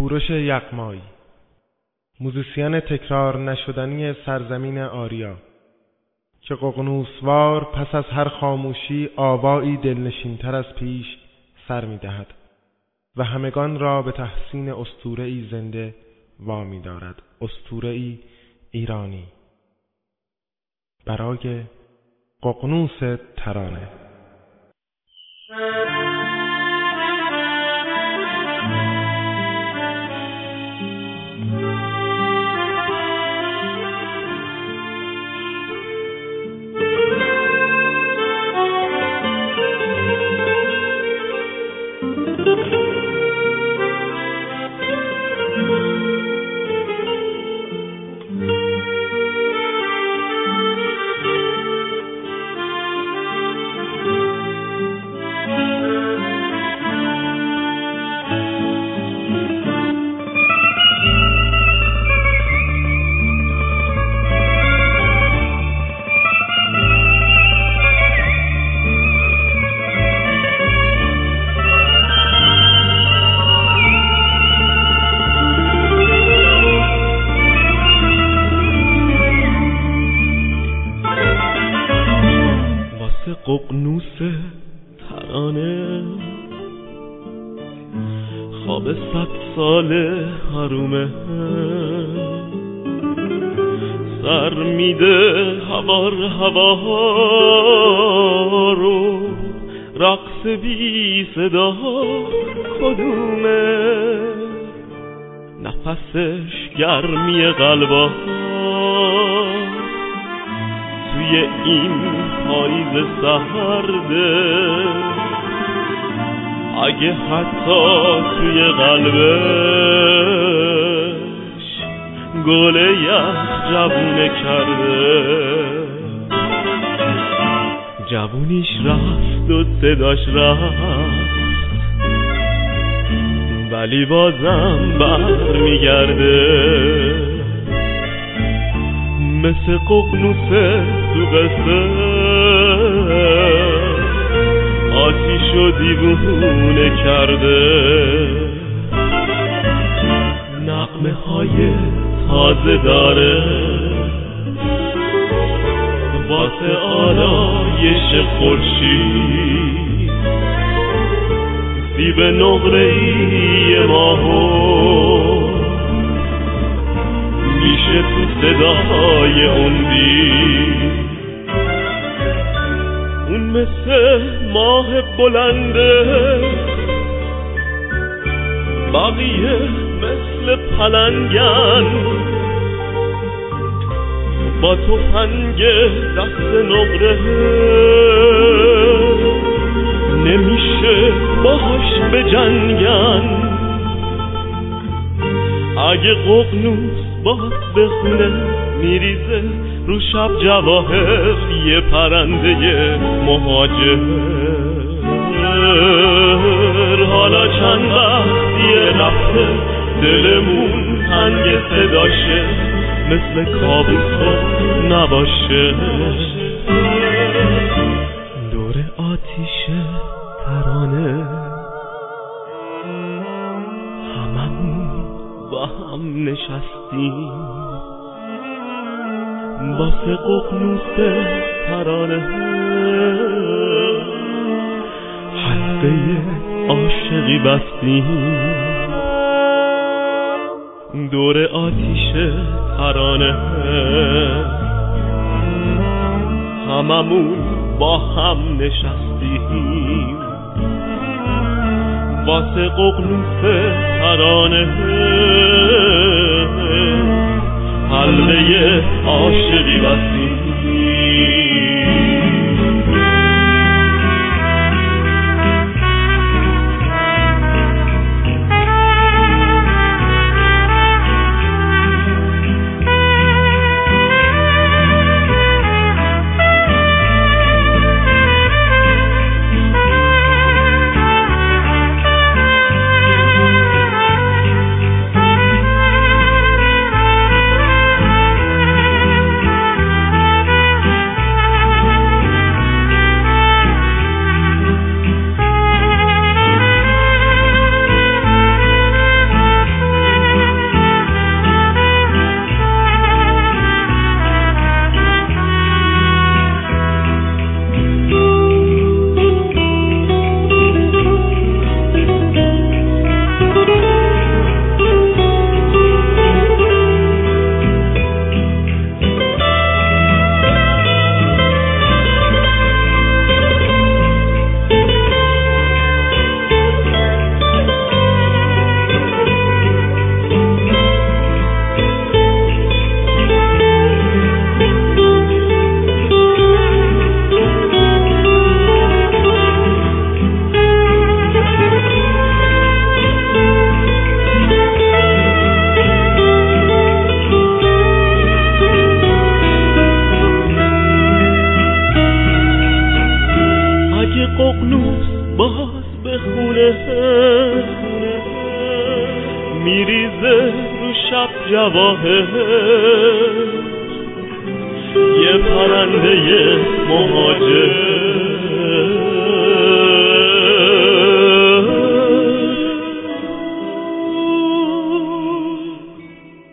کوروش یغمایی، موزیسین تکرار نشدنی سرزمین آریا، که ققنوسوار پس از هر خاموشی آوایی دلنشینتر از پیش سر می دهد و همگان را به تحسین اسطوره‌ای زنده وامی دارد، اسطوره‌ای ایرانی. برای ققنوس ترانه. ققنوس ترانه خواب 100 ساله حرومه، سر میده هوا رو، رقص بی صدا کدومه، نفسش گرمی قلبا توی این پاییز سرده، اگه حتی توی قلبش گل یخ جوونه کرده، جوونیش رفت و صداش رفت ولی بازم بر میگرده، مثل ققنوسه تو قصه آتیشو دیوونه کرده، نغمه های تازه داره واسه آرایش خورشید، سیب نقره‌ای ماهو میشه تو صدای اون دید، اون مثل ماه بلنده، بقیه مثل پلنگن، با تفنگ دست نقره نمیشه باهاش بجنگن، اگه ققنوس باز بخونه میریزه رو شب جواهر، یه پرنده مهاجر، حالا چند وقتیه رفته دلمون تنگ صداشه، مثل کابوسا نباشه، دور آتیش ترانه هممون با هم نشستیم، واسه ققنوس ترانه حلقه عاشقی بستیم، دور آتیش ترانه هممون با هم نشستیم، واسه ققنوس ترانه حلقه عاشقی بستیم. میریزه رو شب جواهر، یه پرنده ماه